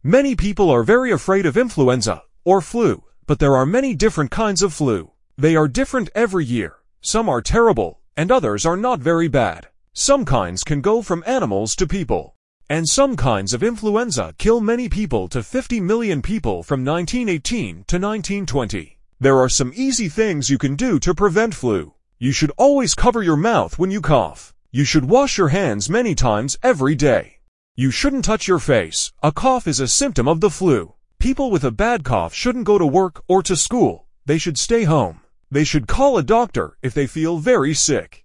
Many people are very afraid of influenza, or flu, but there are many different kinds of flu. They are different every year. Some are terrible, and others are not very bad. Some kinds can go from animals to people. And some kinds of influenza kill many people to 50 million people from 1918 to 1920. There are some easy things you can do to prevent flu. You should always cover your mouth when you cough. You should wash your hands many times every day. You shouldn't touch your face. A cough is a symptom of the flu. People with a bad cough shouldn't go to work or to school. They should stay home. They should call a doctor if they feel very sick.